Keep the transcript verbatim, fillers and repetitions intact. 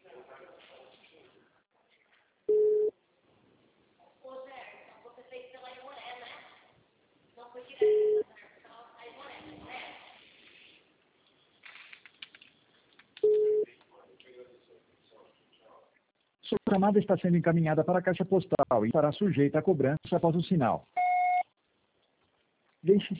Sua chamada está sendo encaminhada para a caixa postal e estará sujeita a cobrança após o sinal. Deixe